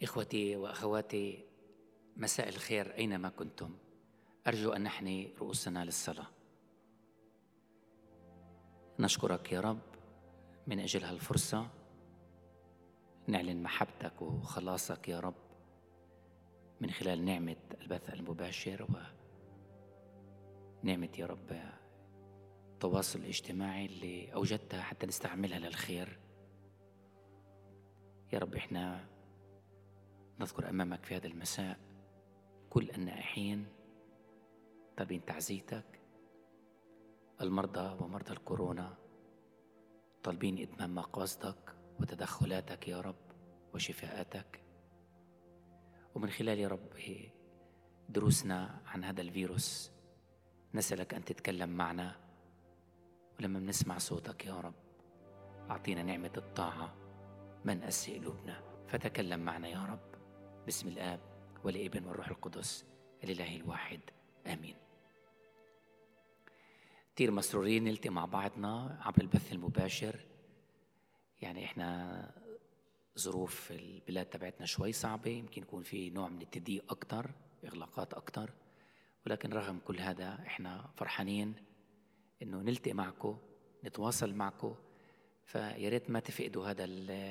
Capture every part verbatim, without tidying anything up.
إخوتي وأخواتي، مساء الخير أينما كنتم. أرجو أن نحني رؤوسنا للصلاة. نشكرك يا رب من أجل هالفرصة نعلن محبتك وخلاصك يا رب من خلال نعمة البث المباشر ونعمة يا رب التواصل الاجتماعي اللي أوجدتها حتى نستعملها للخير. يا رب إحنا نذكر أمامك في هذا المساء كل النائحين طالبين تعزيتك، المرضى ومرضى الكورونا طالبين إتمام مقاصدك وتدخلاتك يا رب وشفاءاتك. ومن خلال يا رب دروسنا عن هذا الفيروس نسألك أن تتكلم معنا، ولما بنسمع صوتك يا رب أعطينا نعمة الطاعة من أسي قلوبنا، فتكلم معنا يا رب باسم الآب والابن والروح القدس الإله الواحد آمين. كتير مسرورين نلتقي مع بعضنا عبر البث المباشر. يعني إحنا ظروف البلاد تبعتنا شوي صعبة، يمكن يكون في نوع من التضييق أكتر، إغلاقات أكتر، ولكن رغم كل هذا إحنا فرحانين إنه نلتقي معكم، نتواصل معكم. فياريت ما تفقدوا هذا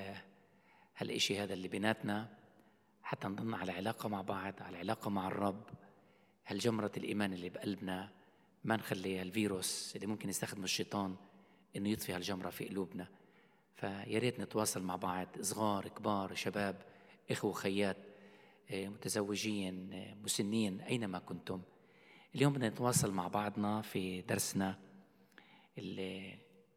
هالإشي هذا اللي بيناتنا، حتى نضلنا على علاقة مع بعض، على علاقة مع الرب. هالجمرة الإيمان اللي بقلبنا ما نخلي الفيروس اللي ممكن يستخدمه الشيطان إنه يطفي هالجمرة في قلوبنا. فياريت نتواصل مع بعض، صغار كبار شباب إخوة خيات متزوجين مسنين أينما كنتم. اليوم بدنا نتواصل مع بعضنا في درسنا اللي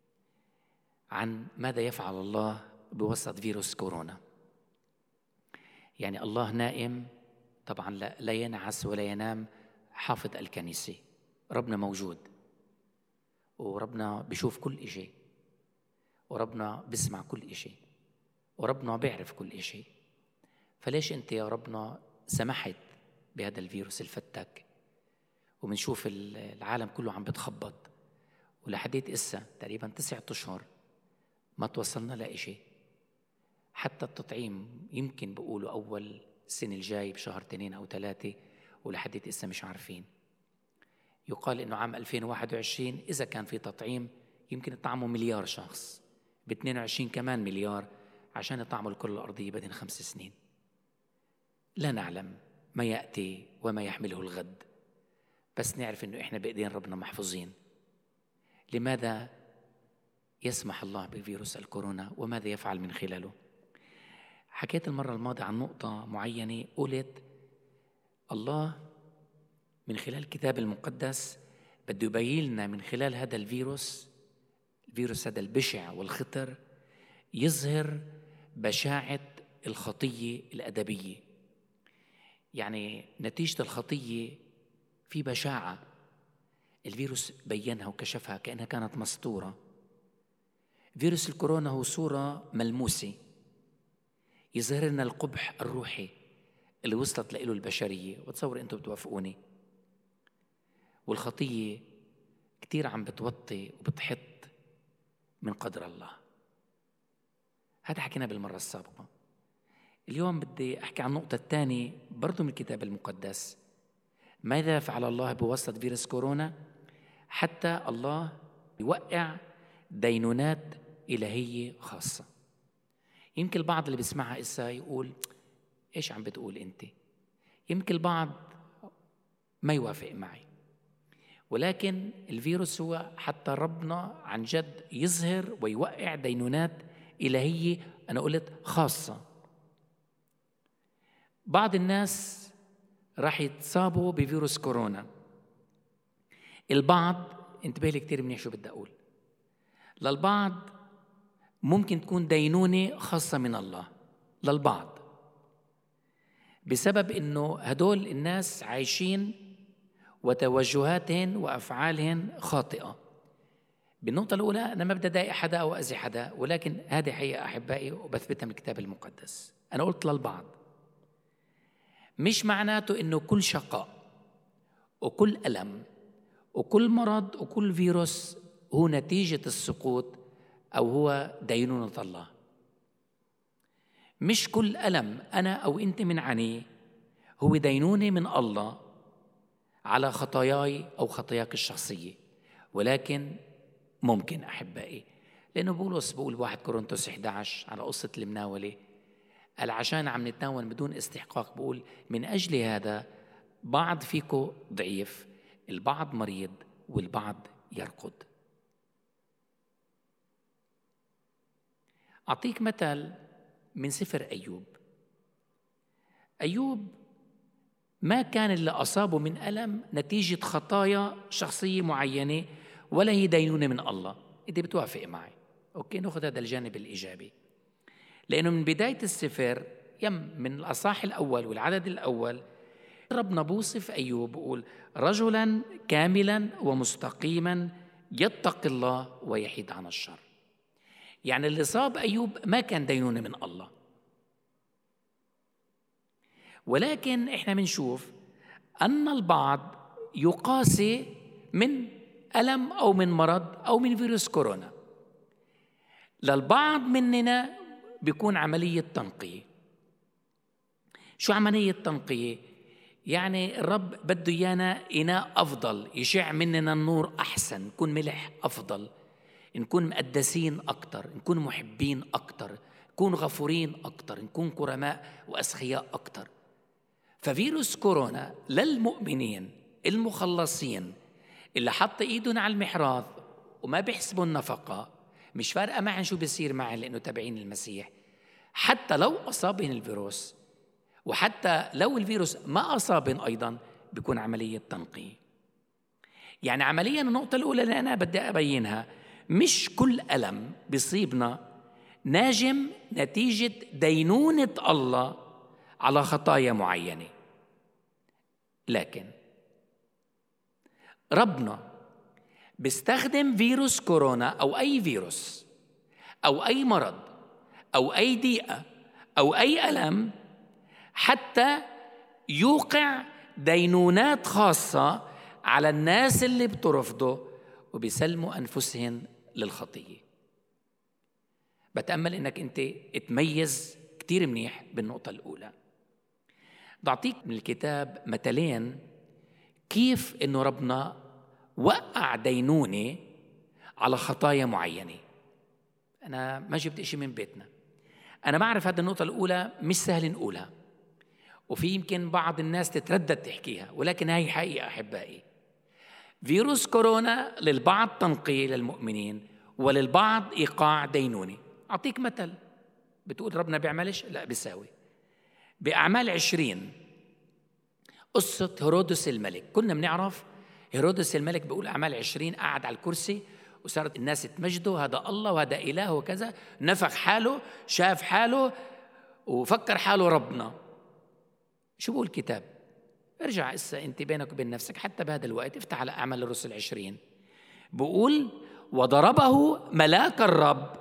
عن ماذا يفعل الله بوسط فيروس كورونا. يعني الله نائم طبعا، لا, لا ينعس ولا ينام حافظ الكنيسة. ربنا موجود، وربنا بيشوف كل إشي، وربنا بيسمع كل إشي، وربنا بيعرف كل إشي. فليش أنت يا ربنا سمحت بهذا الفيروس الفتاك؟ ومنشوف العالم كله عم بتخبط، ولحديت إسا تقريبا تسعة أشهر ما توصلنا لإشي. حتى التطعيم يمكن بقولوا أول السنة الجاي بشهر اثنين أو ثلاثة، ولحديت إسا مش عارفين. يقال إنه عام ألفين وواحد وعشرين إذا كان في تطعيم يمكن يطعموا مليار شخص، ب اثنين وعشرين كمان مليار عشان يطعموا الكرة الأرضية بدين خمس سنين. لا نعلم ما يأتي وما يحمله الغد، بس نعرف إنه إحنا بإيدين ربنا محفوظين. لماذا يسمح الله بفيروس الكورونا وماذا يفعل من خلاله؟ حكيت المرة الماضية عن نقطة معينة، قلت الله من خلال الكتاب المقدس بده يبين لنا من خلال هذا الفيروس الفيروس هذا البشع والخطر يظهر بشاعة الخطية الأدبية. يعني نتيجة الخطية في بشاعة، الفيروس بينها وكشفها كأنها كانت مسطورة. فيروس الكورونا هو صورة ملموسة يظهر لنا القبح الروحي اللي وصلت له البشرية، وتصور أنتم بتوافقوني. والخطية كتير عم بتوطي وبتحط من قدر الله. هذا حكينا بالمرة السابقة. اليوم بدي أحكي عن النقطة الثانية برضو من الكتاب المقدس. ماذا فعل الله بواسطة فيروس كورونا؟ حتى الله يوقع دينونات إلهية خاصة. يمكن البعض اللي بيسمعها إسا يقول إيش عم بتقول أنت؟ يمكن البعض ما يوافق معي، ولكن الفيروس هو حتى ربنا عن جد يظهر ويوقع دينونات إلهية، أنا قلت خاصة. بعض الناس راح يتصابوا بفيروس كورونا. البعض، انتبه لي كتير منيح شو بدي أقول، للبعض ممكن تكون دينونة خاصة من الله للبعض، بسبب إنه هدول الناس عايشين وتوجهاتهن وأفعالهن خاطئة. بالنقطة الأولى أنا ما بدي أضايق حدا أو أذي حدا، ولكن هذه حقيقة أحبائي وبثبتها من الكتاب المقدس. أنا قلت للبعض مش معناته إنه كل شقاء وكل ألم وكل مرض وكل فيروس هو نتيجة السقوط أو هو دينونة الله. مش كل ألم أنا أو أنت منعانيه هو دينونة من الله على خطاياي أو خطاياك الشخصية، ولكن ممكن أحبائي، لأنه بولس بقول واحد كورنثوس إحدى عشر على قصة المناولة، قال عشان عم نتناول بدون استحقاق، بقول من أجل هذا بعض فيكم ضعيف، البعض مريض والبعض يرقد. أعطيك مثل من سفر أيوب. أيوب ما كان اللي أصابه من ألم نتيجة خطايا شخصية معينة ولا هي دينونة من الله. إنت بتوافق معي؟ أوكي، نأخذ هذا الجانب الإيجابي، لأنه من بداية السفر يم من الأصحاح الأول والعدد الأول ربنا بوصف أيوب بقول رجلا كاملا ومستقيما يتقي الله ويحيد عن الشر. يعني اللي صاب أيوب ما كان دينونة من الله، ولكن إحنا منشوف أن البعض يقاسي من ألم أو من مرض أو من فيروس كورونا. للبعض مننا بيكون عملية تنقية. شو عملية تنقية؟ يعني الرب بده إيانا إناء أفضل، يشع مننا النور أحسن، نكون ملح أفضل، نكون مقدسين أكتر، نكون محبين أكتر، نكون غفورين أكتر، نكون كرماء وأسخياء أكتر. ففيروس كورونا للمؤمنين المخلصين اللي حط إيدهم على المحراث وما بيحسبوا النفقة، مش فارقة معهم شو بيصير معهم لأنه تابعين المسيح، حتى لو أصابهم الفيروس وحتى لو الفيروس ما أصابهم أيضاً بيكون عملية تنقية. يعني عملياً النقطة الأولى اللي أنا بدي أبينها، مش كل ألم بيصيبنا ناجم نتيجة دينونة الله على خطايا معينة، لكن ربنا بيستخدم فيروس كورونا أو أي فيروس أو أي مرض أو أي ضيقة أو أي ألم حتى يوقع دينونات خاصة على الناس اللي بترفضه وبيسلموا أنفسهم للخطية. بتأمل إنك أنت تميز كتير منيح بالنقطة الأولى. بعطيك من الكتاب مثلين كيف إنه ربنا وقع دينونة على خطايا معينة. أنا ما جبت إشي من بيتنا، أنا بعرف هذه النقطة الأولى مش سهل نقولها، وفي يمكن بعض الناس تتردد تحكيها، ولكن هاي حقيقة أحبائي. فيروس كورونا للبعض تنقية للمؤمنين وللبعض إيقاع دينونة. أعطيك مثل، بتقول ربنا بيعملش؟ لا، بيساوي. بأعمال عشرين قصة هيرودس الملك، كنا بنعرف هيرودس الملك بيقول أعمال عشرين قعد على الكرسي وصارت الناس تمجده، هذا الله وهذا إله وكذا، نفخ حاله، شاف حاله وفكر حاله ربنا. شو بقول الكتاب؟ ارجع إسا أنت بينك وبين نفسك حتى بهذا الوقت، افتح على أعمال الرسل عشرين، بقول وضربه ملاك الرب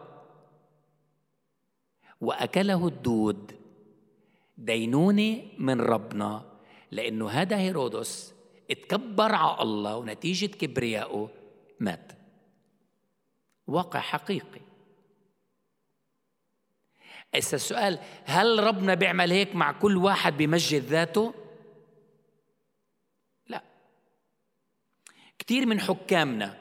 وأكله الدود، دينونة من ربنا، لأنه هذا هيرودس اتكبر على الله ونتيجة كبريائه مات. واقع حقيقي. إسا السؤال، هل ربنا بيعمل هيك مع كل واحد بيمجد ذاته؟ لا. كتير من حكامنا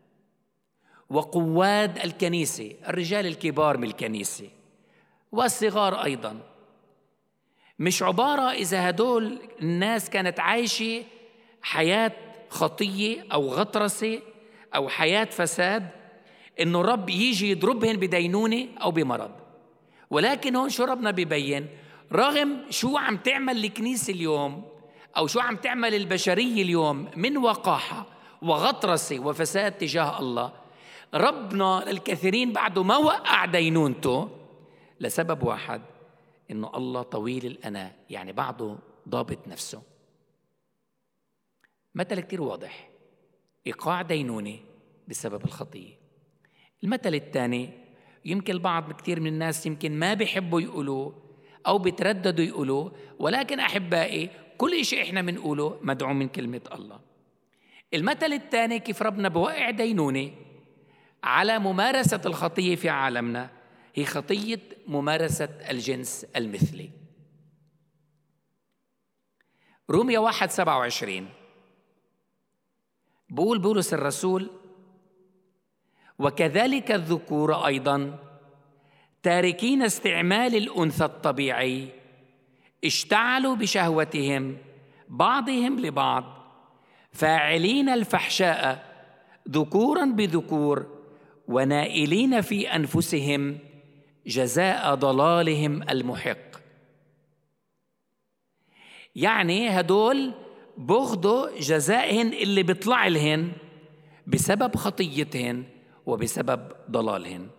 وقواد الكنيسة، الرجال الكبار من الكنيسة والصغار أيضاً، مش عبارة إذا هدول الناس كانت عايشة حياة خطية أو غطرسة أو حياة فساد إنه الرب يجي يضربهن بدينونة أو بمرض. ولكن هون شو ربنا بيبين؟ رغم شو عم تعمل الكنيسة اليوم أو شو عم تعمل البشرية اليوم من وقاحة وغطرسة وفساد تجاه الله، ربنا للكثيرين بعده ما وقع دينونته لسبب واحد، إنه الله طويل الأناة، يعني بعده ضابط نفسه. مثل كتير واضح، إيقاع دينونة بسبب الخطية. المثل الثاني يمكن البعض كتير من الناس يمكن ما بيحبوا يقولوه أو بيترددوا يقولوه، ولكن أحبائي كل شيء إحنا منقوله مدعوم من كلمة الله. المثل الثاني كيف ربنا بوقع دينونة على ممارسة الخطية في عالمنا، هي خطية ممارسة الجنس المثلي. رومية واحد سبعة وعشرين بقول بولس الرسول: وكذلك الذكور أيضا تاركين استعمال الأنثى الطبيعي اشتعلوا بشهوتهم بعضهم لبعض، فاعلين الفحشاء ذكورا بذكور، ونائلين في أنفسهم جزاء ضلالهم المحق. يعني هدول بغضوا جزائهن اللي بيطلع لهن بسبب خطيتهن وبسبب ضلالهن.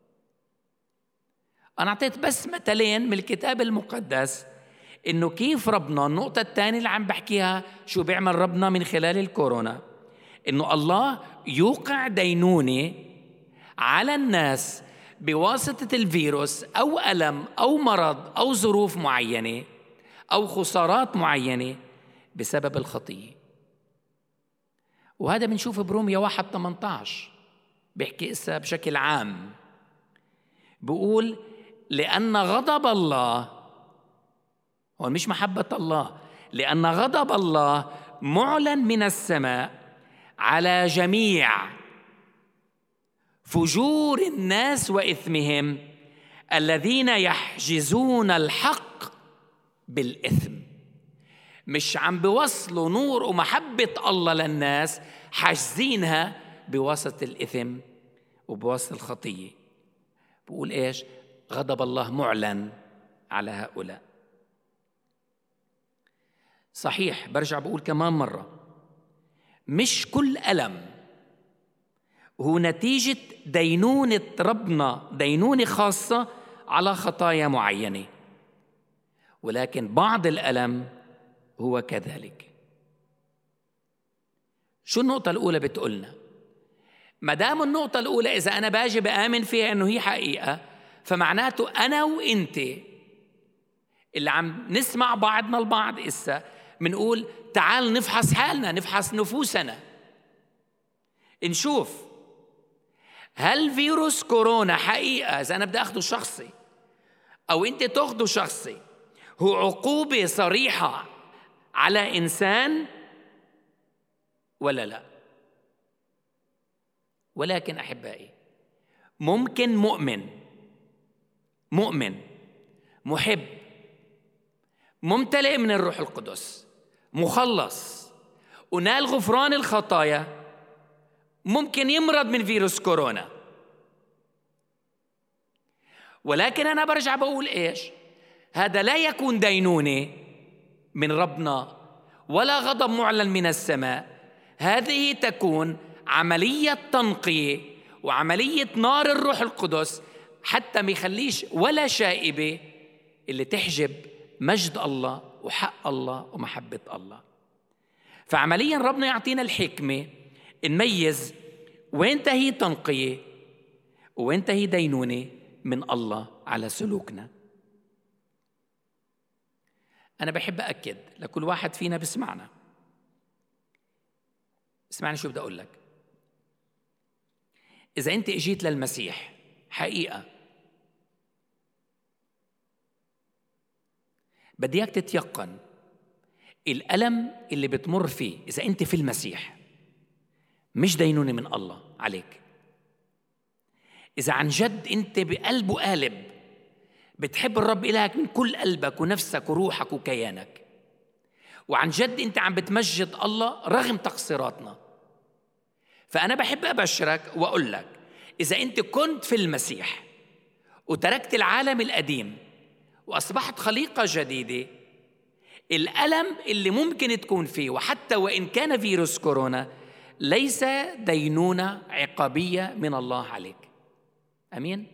أنا أعطيت بس مثلين من الكتاب المقدس إنه كيف ربنا. النقطة الثانية اللي عم بحكيها شو بيعمل ربنا من خلال الكورونا، إنه الله يوقع دينونة على الناس بواسطة الفيروس أو ألم أو مرض أو ظروف معينة أو خسارات معينة بسبب الخطية. وهذا بنشوفه برومية واحد ثمانية عشر بيحكي إسا بشكل عام، بيقول: لأن غضب الله، هو مش محبة الله، لأن غضب الله معلن من السماء على جميع فجور الناس وإثمهم الذين يحجزون الحق بالإثم. مش عم بيوصلوا نور ومحبة الله للناس، حاجزينها بواسطة الإثم وبواسطة الخطية. بقول إيش؟ غضب الله معلن على هؤلاء. صحيح، برجع بقول كمان مرة، مش كل ألم هو نتيجة دينونة ربنا، دينونة خاصة على خطايا معينة، ولكن بعض الألم هو كذلك. شو النقطة الأولى بتقولنا؟ ما دام النقطة الأولى إذا أنا باجي بآمن فيها إنه هي حقيقة، فمعناته أنا وإنت اللي عم نسمع بعضنا البعض إسا منقول تعال نفحص حالنا، نفحص نفوسنا، نشوف هل فيروس كورونا حقيقة إذا أنا بدي أخده شخصي أو أنت تأخده شخصي هو عقوبة صريحة على إنسان ولا لا. ولكن أحبائي، ممكن مؤمن مؤمن محب ممتلئ من الروح القدس مخلص ونال غفران الخطايا ممكن يمرض من فيروس كورونا. ولكن أنا برجع بقول إيش؟ هذا لا يكون دينونة من ربنا ولا غضب معلن من السماء، هذه تكون عملية تنقية وعملية نار الروح القدس حتى ما يخليش ولا شائبة اللي تحجب مجد الله وحق الله ومحبة الله. فعمليا ربنا يعطينا الحكمة نميز وين تهي تنقية وين تهي دينونة من الله على سلوكنا. أنا بحب أكد لكل واحد فينا بسمعنا، اسمعني شو بدي أقول لك. إذا أنت اجيت للمسيح حقيقة، بدي اياك تتيقن الألم اللي بتمر فيه إذا أنت في المسيح مش دينونة من الله عليك. إذا عن جد أنت بقلب وقالب بتحب الرب إلهك من كل قلبك ونفسك وروحك وكيانك، وعن جد أنت عم بتمجد الله رغم تقصيراتنا، فأنا بحب أبشرك وأقول لك إذا أنت كنت في المسيح وتركت العالم القديم وأصبحت خليقة جديدة، الألم اللي ممكن تكون فيه وحتى وإن كان فيروس كورونا ليس دينونة عقابية من الله عليك. أمين؟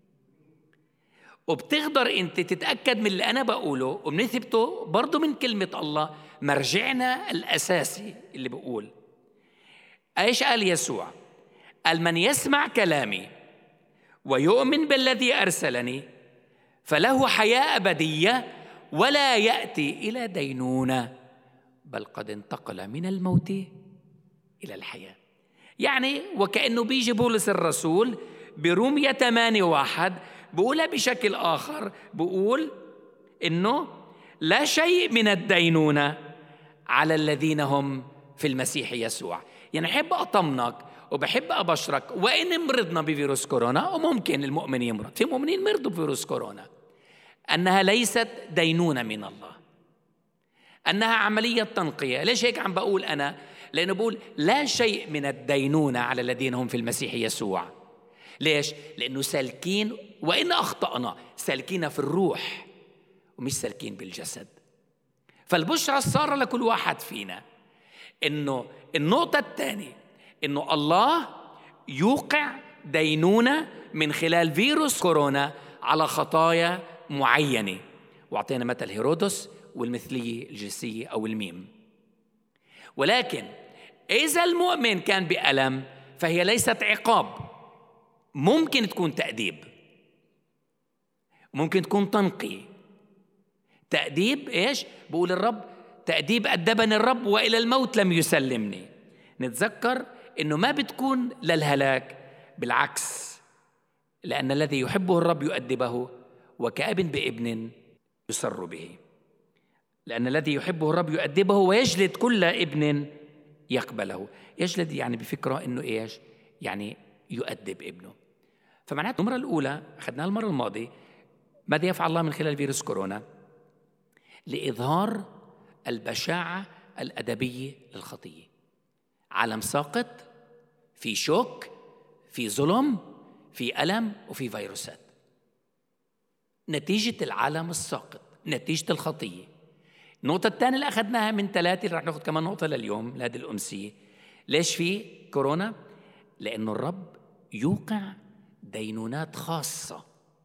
وبتقدر أنت تتأكد من اللي أنا بقوله وبنثبته برضو من كلمة الله، مرجعنا الأساسي اللي بقول إيش قال يسوع؟ قال: من يسمع كلامي ويؤمن بالذي أرسلني فله حياة أبدية ولا يأتي إلى دينونة، بل قد انتقل من الموت إلى الحياة. يعني وكأنه بيجي بولس الرسول برومية ثمانية واحد بقولها بشكل آخر، بقول إنه لا شيء من الدينونة على الذين هم في المسيح يسوع. يعني أحب أطمنك وبحب أبشرك، وإن مرضنا بفيروس كورونا، وممكن المؤمن يمرض، في مؤمنين مرضوا بفيروس كورونا، أنها ليست دينونة من الله، أنها عملية تنقية. ليش هيك عم بقول أنا؟ لأنه بقول لا شيء من الدينونة على الذين هم في المسيح يسوع. ليش؟ لأنه سالكين، وإن أخطأنا سالكين في الروح ومش سالكين بالجسد. فالبشرى السارة لكل واحد فينا إنه النقطة الثانية إنه الله يوقع دينونة من خلال فيروس كورونا على خطايا معينة، وأعطينا مثل هيرودس والمثلية الجنسية أو الميم. ولكن إذا المؤمن كان بألم فهي ليست عقاب، ممكن تكون تأديب، ممكن تكون تنقية. تأديب إيش؟ بقول الرب تأديب أدبني الرب وإلى الموت لم يسلمني. نتذكر إنه ما بتكون للهلاك، بالعكس، لأن الذي يحبه الرب يؤدبه وكأب بابن يسر به. لأن الذي يحبه الرب يؤدبه ويجلد كل ابن يقبله. يجلد يعني بفكرة إنه إيش؟ يعني يؤدب ابنه. فمعناته المرة الأولى أخذناها المرة الماضية، ماذا يفعل الله من خلال فيروس كورونا؟ لإظهار البشاعة الأدبية للخطية. عالم ساقط، في شوك، في ظلم، في ألم، وفي فيروسات، نتيجة العالم الساقط، نتيجة الخطية. النقطة الثانية اللي أخذناها من ثلاثة، اللي رح نأخذ كمان نقطة لليوم لهذه الأمسية. ليش في كورونا؟ لأنه الرب يوقع دينونات خاصة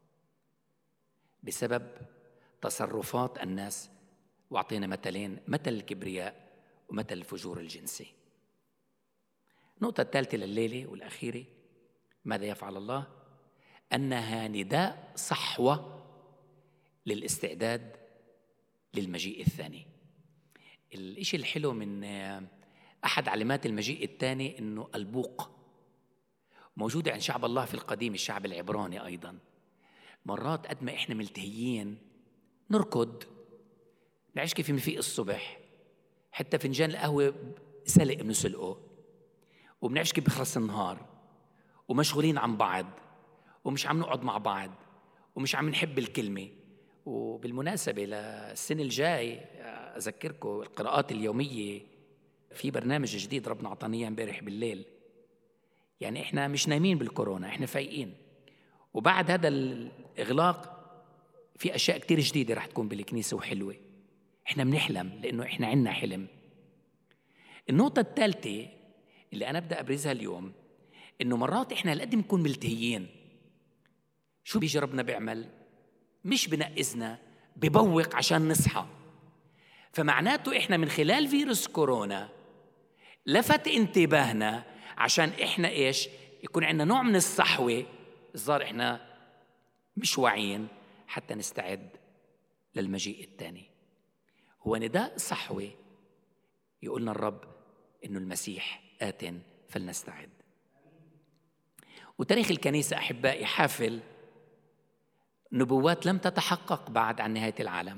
بسبب تصرفات الناس. وأعطينا مثلين، مثل الكبرياء ومثل الفجور الجنسي. النقطة الثالثة لليلة والأخيرة، ماذا يفعل الله؟ أنها نداء صحوة للاستعداد للمجيء الثاني. الإشي الحلو من أحد علامات المجيء الثاني إنه البوق موجودة عند شعب الله في القديم، الشعب العبراني أيضاً. مرات قد ما إحنا ملتهيين نركض، نعيش كيف نفيق الصبح، حتى فنجان القهوة سلق بنسلقه، وبنعيش كيف بخلص النهار، ومشغولين عن بعض، ومش عم نقعد مع بعض، ومش عم نحب الكلمة. وبالمناسبة للسنة الجاي أذكركم القراءات اليومية في برنامج جديد ربنا عطانيه امبارح بالليل. يعني إحنا مش نايمين بالكورونا، إحنا فايقين. وبعد هذا الإغلاق في أشياء كتير جديدة رح تكون بالكنيسة وحلوة. إحنا بنحلم لأنه إحنا عنا حلم. النقطة الثالثة اللي أنا بدأ أبرزها اليوم، إنه مرات إحنا لقد نكون ملتهيين، شو بيجي ربنا بيعمل؟ مش بنقزنا، ببوق عشان نصحى. فمعناته إحنا من خلال فيروس كورونا لفت انتباهنا عشان إحنا إيش؟ يكون عندنا نوع من الصحوة. الظاهر إحنا مش واعيين حتى نستعد للمجيء الثاني. هو نداء صحوة يقولنا الرب إنه المسيح آت فلنستعد. وتاريخ الكنيسة أحبائي حافل نبوات لم تتحقق بعد عن نهاية العالم،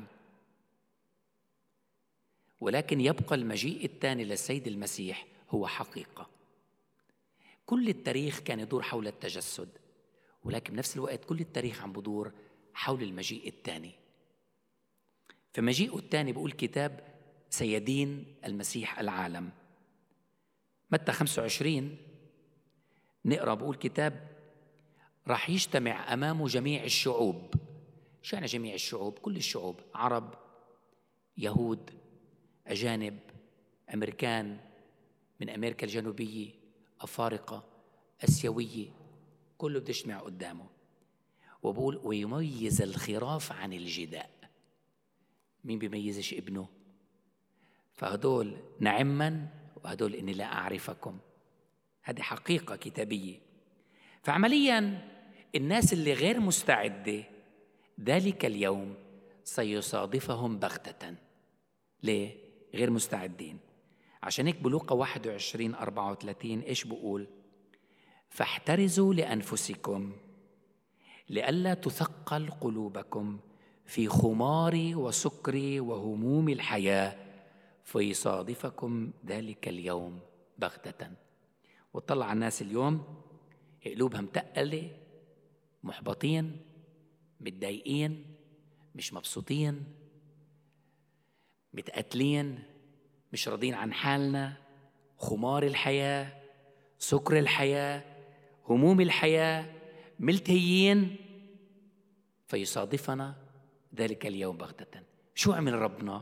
ولكن يبقى المجيء الثاني للسيد المسيح هو حقيقة. كل التاريخ كان يدور حول التجسد، ولكن بنفس الوقت كل التاريخ عم بدور حول المجيء الثاني. فمجيئه الثاني بقول كتاب سيدين المسيح العالم. متى خمسة وعشرين نقرأ بقول كتاب راح يجتمع أمامه جميع الشعوب. شو يعني جميع الشعوب؟ كل الشعوب، عرب، يهود، أجانب، أمريكان من أمريكا الجنوبية، أفارقة، أسيوية، كله بده يجتمع قدامه. وبقول ويميز الخراف عن الجداء. مين بيميزش ابنه؟ فهدول نعما وهدول إني لا أعرفكم. هذه حقيقة كتابية. فعمليا الناس اللي غير مستعدة ذلك اليوم سيصادفهم بغتة. ليه؟ غير مستعدين. عشان هيك بلوقا واحد وعشرين أربعة وثلاثين إيش بقول؟ فاحترزوا لأنفسكم لئلا تثقل قلوبكم في خمار وسكر وهموم الحياة فيصادفكم ذلك اليوم بغتة. وطلع الناس اليوم قلوبها متقلة، محبطين، متضايقين، مش مبسوطين، متقتلين، مش راضين عن حالنا. خمار الحياة، سكر الحياة، هموم الحياة، ملتهيين فيصادفنا ذلك اليوم بغتة. شو عمل ربنا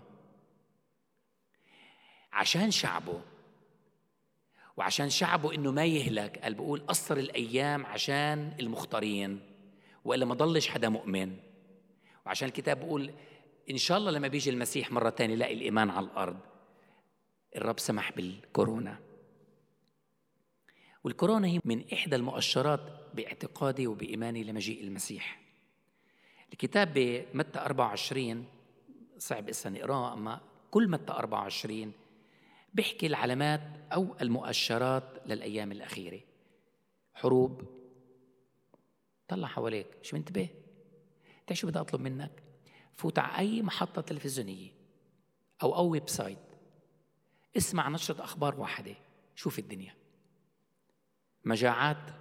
عشان شعبه؟ وعشان شعبه إنه ما يهلك، قال بقول قصر الأيام عشان المختارين وإلا ما ضلش حدا مؤمن. وعشان الكتاب بقول إن شاء الله لما بيجي المسيح مرة تانية لاقي الإيمان على الأرض. الرب سمح بالكورونا، والكورونا هي من إحدى المؤشرات باعتقادي وبإيماني لمجيء المسيح. الكتاب بمتى أربعة وعشرين صعب إسا نقراه، أما كل متى أربعة وعشرين بيحكي العلامات أو المؤشرات للأيام الأخيرة. حروب، طلع حواليك، شو منتبه؟ تعال شو بدي أطلب منك؟ فوت على أي محطة تلفزيونية أو أو ويب سايت، اسمع نشرة أخبار واحدة، شوف الدنيا. مجاعات،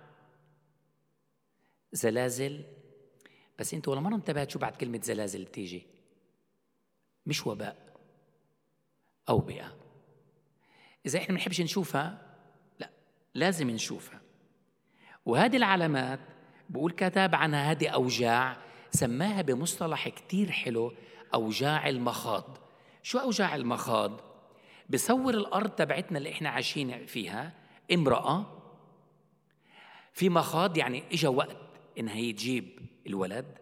زلازل، بس أنت ولا مرة انتبهت شو بعد كلمة زلازل بتيجي؟ مش وباء، أوبئة. إذا إحنا ما نحبش نشوفها، لا لازم نشوفها. وهذه العلامات بقول كتاب عنها هذه أوجاع، سماها بمصطلح كتير حلو أوجاع المخاض. شو أوجاع المخاض؟ بصور الأرض تبعتنا اللي إحنا عايشين فيها امرأة في مخاض، يعني إجا وقت إنها يجيب الولد،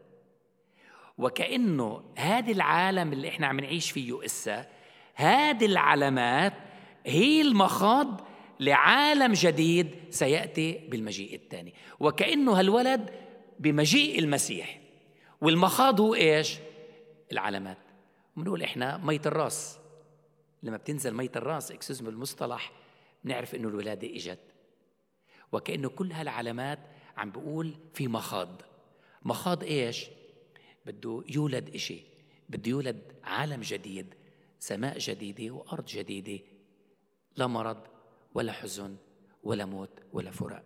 وكأنه هذا العالم اللي إحنا عم نعيش فيه إسا، هذه العلامات هي المخاض لعالم جديد سيأتي بالمجيء الثاني. وكأنه هالولد بمجيء المسيح، والمخاض هو إيش؟ العلامات. بنقول إحنا مية الراس، لما بتنزل مية الراس اكسسم المصطلح بنعرف إنه الولادة إجت. وكأنه كل هالعلامات عم بقول في مخاض. مخاض إيش؟ بده يولد إشي، بده يولد عالم جديد، سماء جديدة وأرض جديدة، لا مرض ولا حزن ولا موت ولا فراق.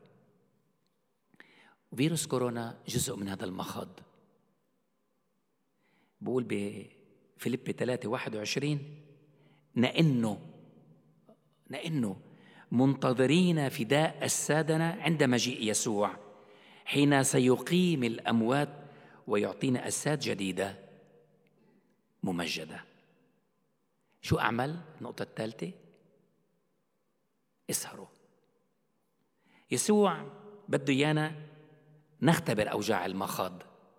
فيروس كورونا جزء من هذا المخاض. بقول بفيليبي ثلاثة واحد وعشرين نئنه نئنه منتظرين فداء السادنة عند مجيء يسوع، حين سيقيم الأموات ويعطينا أجساد جديدة ممجدة. شو أعمل؟ النقطة الثالثة، اسهروا. يسوع بده إيانا نختبر أوجاع المخاض،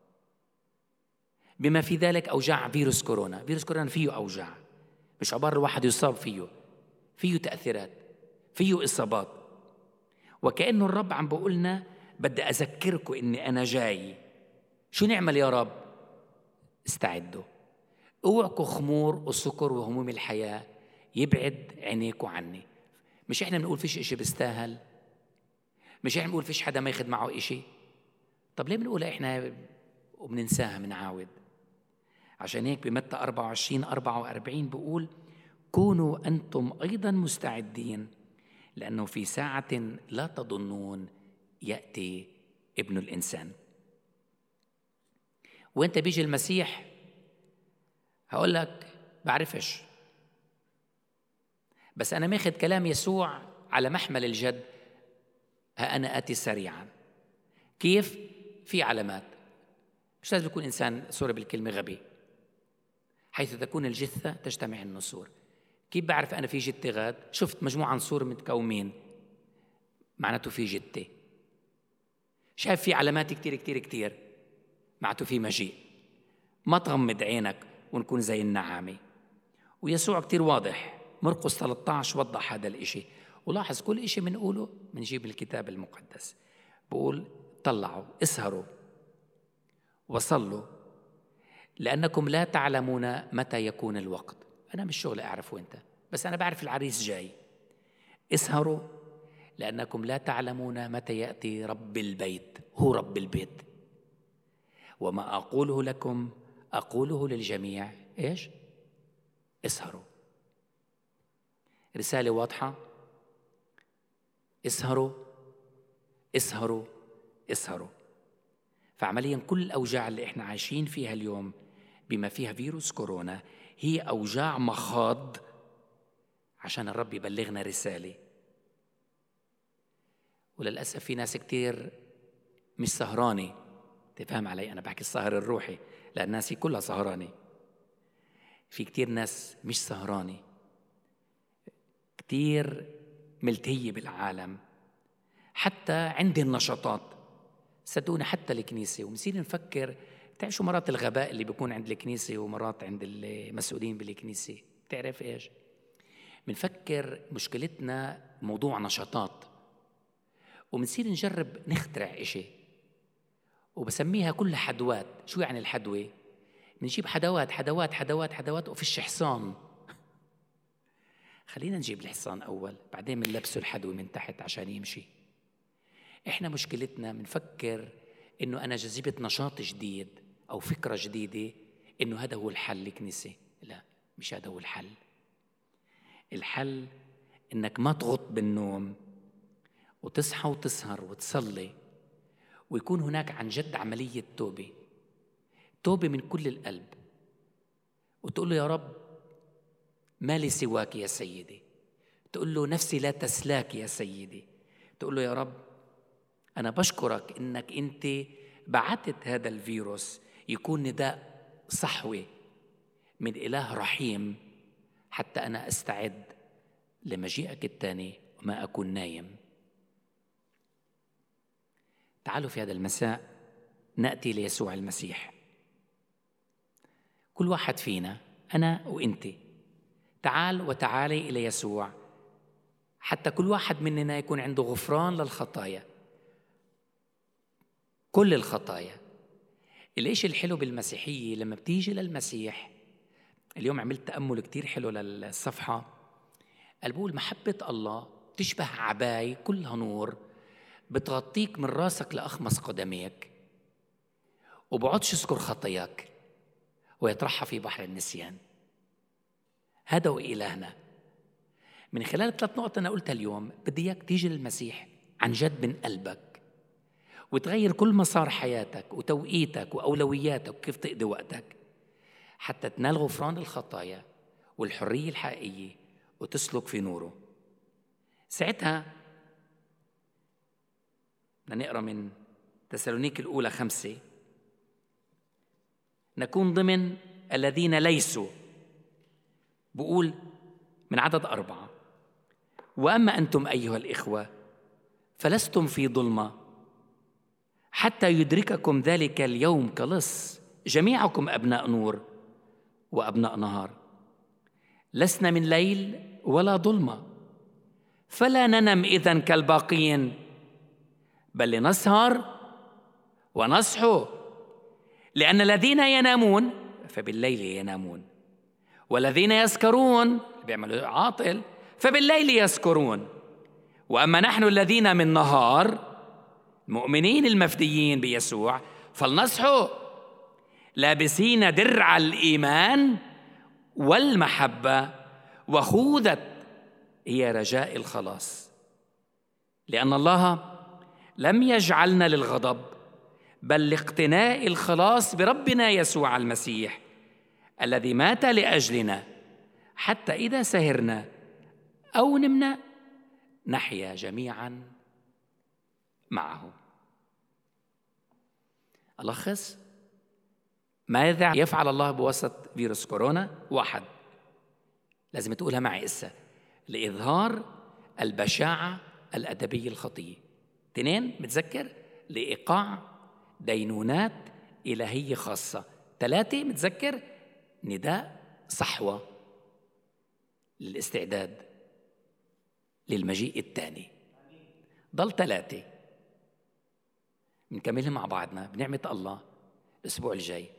بما في ذلك أوجاع فيروس كورونا. فيروس كورونا فيه أوجاع، مش عبارة الواحد يصاب فيه، فيه تأثيرات، فيه إصابات. وكأنه الرب عم بقولنا بدي أذكركم إني أنا جاي. شو نعمل يا رب؟ استعدوا، اوعكوا خمور وسكر وهموم الحياة يبعد عينيكوا عني. مش إحنا بنقول فيش إشي بيستاهل؟ مش إحنا بنقول فيش حدا ما ياخد معه إشي؟ طب ليه بنقولها إحنا وبننساها منعاود؟ عشان هيك بمتى أربعة وعشرين أربعة وأربعين بقول كونوا أنتم أيضا مستعدين، لأنه في ساعة لا تظنون يأتي ابن الإنسان. وانت بيجي المسيح هقول لك بعرفش، بس أنا ماخد كلام يسوع على محمل الجد. ها أنا آتي سريعا. كيف؟ في علامات. مش لازم يكون إنسان سوري بالكلمة غبي، حيث تكون الجثة تجتمع النسور. كيف بعرف أنا في جثة غاد؟ شفت مجموعة نسور متكومين، معناته في جثة. شايف في علامات كتير كتير كتير، معناته في مجيء. ما تغمض عينك ونكون زي النعامة. ويسوع كتير واضح، مرقس ثلاثة عشر وضح هذا الإشي. ولاحظ كل إشي منقوله منجيب الكتاب المقدس. بقول طلعوا، اسهروا وصلوا، لأنكم لا تعلمون متى يكون الوقت. أنا مش شغل أعرف وإنت، بس أنا بعرف العريس جاي. اسهروا لأنكم لا تعلمون متى يأتي رب البيت. هو رب البيت. وما أقوله لكم أقوله للجميع. إيش؟ اسهروا. رسالة واضحة، اسهروا اسهروا اسهروا. فعمليا كل الأوجاع اللي احنا عايشين فيها اليوم بما فيها فيروس كورونا هي أوجاع مخاض عشان الرب يبلغنا رسالة. وللأسف في ناس كتير مش سهرانة. تفهم علي؟ أنا بحكي السهر الروحي لأن الناس كلها سهرانة. في كتير ناس مش سهرانة، كتير ملتهية بالعالم، حتى عندي النشاطات. صدقوني حتى الكنيسة، ومصير نفكر. بتعرف شو مرات الغباء اللي بيكون عند الكنيسة ومرات عند المسؤولين بالكنيسة؟ بتعرف إيش؟ منفكر مشكلتنا موضوع نشاطات، ومنصير نجرب نخترع إشي وبسميها كل حدوات. شو يعني الحدوة؟ بنجيب حدوات حدوات حدوات حدوات وفيش حصان. خلينا نجيب الحصان أول، بعدين منلبسه الحدوة من تحت عشان يمشي. إحنا مشكلتنا منفكر إنه أنا جذبت نشاط جديد أو فكرة جديدة إنه هذا هو الحل الكنيسة. لا، مش هذا هو الحل. الحل إنك ما تغط بالنوم وتصحى وتسهر وتصلي، ويكون هناك عن جد عملية توبة، توبة من كل القلب، وتقول له يا رب ما لي سواك يا سيدي. تقول له نفسي لا تسلاك يا سيدي. تقول له يا رب أنا بشكرك إنك أنت بعتت هذا الفيروس يكون نداء صحوة من إله رحيم حتى أنا أستعد لمجيئك الثاني وما أكون نايم. تعالوا في هذا المساء نأتي ليسوع المسيح. كل واحد فينا، أنا وإنت، تعال وتعالي إلى يسوع حتى كل واحد مننا يكون عنده غفران للخطايا، كل الخطايا. الإشي الحلو بالمسيحية لما بتيجي للمسيح، اليوم عملت تأمل كتير حلو للصفحة، قال بقول محبة الله تشبه عباية كلها نور بتغطيك من راسك لأخمص قدميك، وبعدش يذكر خطاياك ويطرحها في بحر النسيان. هذا هو إلهنا. من خلال الثلاث نقط أنا قلتها اليوم بدي إياك تيجي للمسيح عن جد من قلبك وتغير كل مسار حياتك وتوقيتك وأولوياتك وكيف تقضي وقتك حتى تنال غفران الخطايا والحرية الحقيقية وتسلك في نوره. ساعتها بدنا نقرأ من تسالونيك الأولى خمسة، نكون ضمن الذين ليسوا، بقول من عدد أربعة: وأما أنتم أيها الإخوة فلستم في ظلمة حتى يدرككم ذلك اليوم كلص، جميعكم أبناء نور وأبناء نهار، لسنا من ليل ولا ظلمة، فلا ننم إذن كالباقين، بل لنسهر ونصحو، لأن الذين ينامون فبالليل ينامون، والذين يسكرون بيعملوا عاطل فبالليل يسكرون. وأما نحن الذين من نهار المؤمنين المفديين بيسوع فلنصحوا لابسين درع الإيمان والمحبة وخوذة هي رجاء الخلاص، لأن الله لم يجعلنا للغضب بل لاقتناء الخلاص بربنا يسوع المسيح الذي مات لأجلنا، حتى إذا سهرنا أو نمنا نحيا جميعا معه. ألخص ماذا يفعل الله بوسط فيروس كورونا؟ واحد، لازم تقولها معي إسا، لإظهار البشاعة الأدبية الخطية. اثنين، متذكر لإيقاع دينونات إلهية خاصة. ثلاثة، متذكر نداء صحوة للاستعداد للمجيء الثاني. ضل ثلاثة بنكملها مع بعضنا بنعمة الله الأسبوع الجاي.